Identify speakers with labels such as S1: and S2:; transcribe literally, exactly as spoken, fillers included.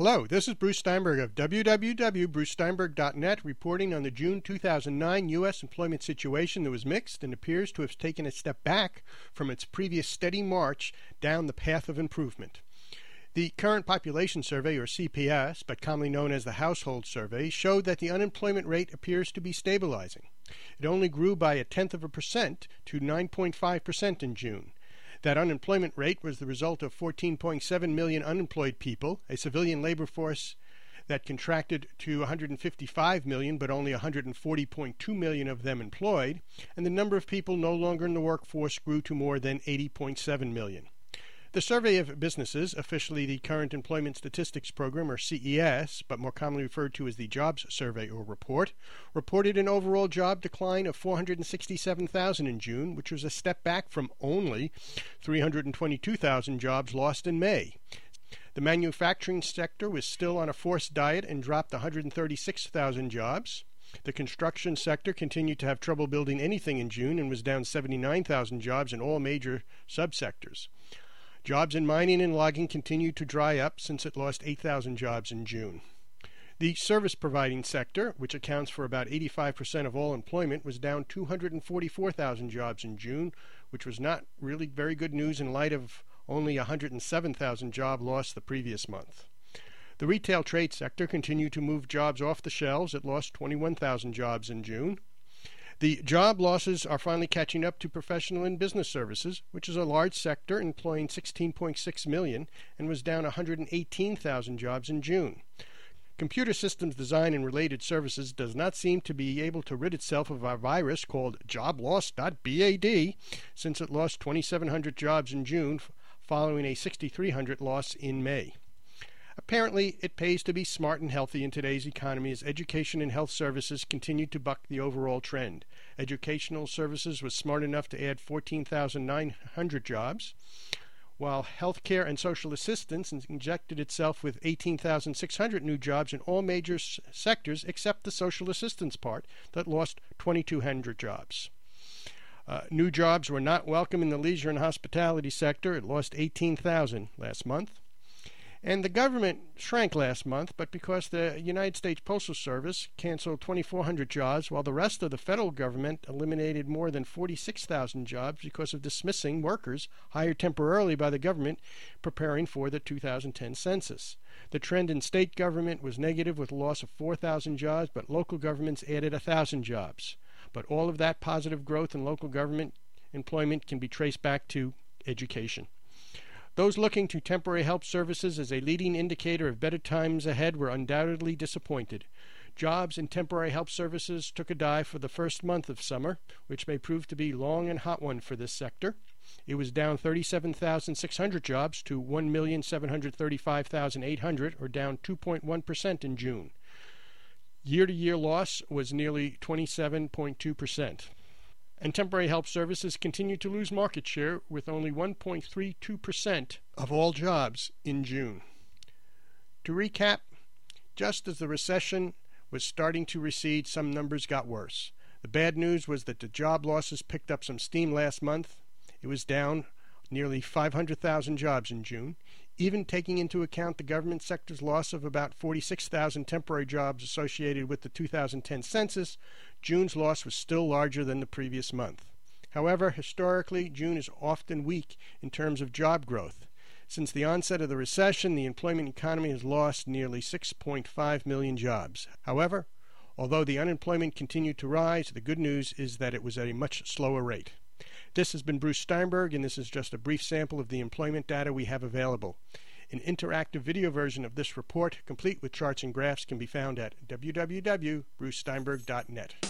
S1: Hello, this is Bruce Steinberg of w w w dot bruce steinberg dot net reporting on the June two thousand nine U S employment situation that was mixed and appears to have taken a step back from its previous steady march down the path of improvement. The Current Population Survey, or C P S, but commonly known as the Household Survey, showed that the unemployment rate appears to be stabilizing. It only grew by a tenth of a percent to nine point five percent in June. That unemployment rate was the result of fourteen point seven million unemployed people, a civilian labor force that contracted to one hundred fifty-five million, but only one hundred forty point two million of them employed, and the number of people no longer in the workforce grew to more than eighty point seven million. The Survey of Businesses, officially the Current Employment Statistics Program, or C E S, but more commonly referred to as the Jobs Survey or Report, reported an overall job decline of four hundred sixty-seven thousand in June, which was a step back from only three hundred twenty-two thousand jobs lost in May. The manufacturing sector was still on a forced diet and dropped one hundred thirty-six thousand jobs. The construction sector continued to have trouble building anything in June and was down seventy-nine thousand jobs in all major subsectors. Jobs in mining and logging continued to dry up since it lost eight thousand jobs in June. The service-providing sector, which accounts for about eighty-five percent of all employment, was down two hundred forty-four thousand jobs in June, which was not really very good news in light of only one hundred seven thousand jobs lost the previous month. The retail trade sector continued to move jobs off the shelves. It lost twenty-one thousand jobs in June. The job losses are finally catching up to professional and business services, which is a large sector employing sixteen point six million and was down one hundred eighteen thousand jobs in June. Computer systems design and related services does not seem to be able to rid itself of a virus called job loss dot bad since it lost twenty-seven hundred jobs in June following a six thousand three hundred loss in May. Apparently, it pays to be smart and healthy in today's economy as education and health services continue to buck the overall trend. Educational services was smart enough to add fourteen thousand nine hundred jobs, while healthcare and social assistance injected itself with eighteen thousand six hundred new jobs in all major s- sectors except the social assistance part that lost twenty-two hundred jobs. Uh, new jobs were not welcome in the leisure and hospitality sector. It lost eighteen thousand last month. And the government shrank last month, but because the United States Postal Service canceled twenty-four hundred jobs, while the rest of the federal government eliminated more than forty-six thousand jobs because of dismissing workers hired temporarily by the government preparing for the two thousand ten census. The trend in state government was negative with a loss of four thousand jobs, but local governments added one thousand jobs. But all of that positive growth in local government employment can be traced back to education. Those looking to temporary help services as a leading indicator of better times ahead were undoubtedly disappointed. Jobs in temporary help services took a dive for the first month of summer, which may prove to be a long and hot one for this sector. It was down thirty-seven thousand six hundred jobs to one million seven hundred thirty-five thousand eight hundred, or down two point one percent in June. Year-to-year loss was nearly twenty-seven point two percent. And temporary help services continue to lose market share with only one point three two percent of all jobs in June. To recap, just as the recession was starting to recede, some numbers got worse. The bad news was that the job losses picked up some steam last month. It was down nearly five hundred thousand jobs in June. Even taking into account the government sector's loss of about forty-six thousand temporary jobs associated with the two thousand ten census, June's loss was still larger than the previous month. However, historically, June is often weak in terms of job growth. Since the onset of the recession, the employment economy has lost nearly six point five million jobs. However, although the unemployment continued to rise, the good news is that it was at a much slower rate. This has been Bruce Steinberg, and this is just a brief sample of the employment data we have available. An interactive video version of this report, complete with charts and graphs, can be found at w w w dot bruce steinberg dot net.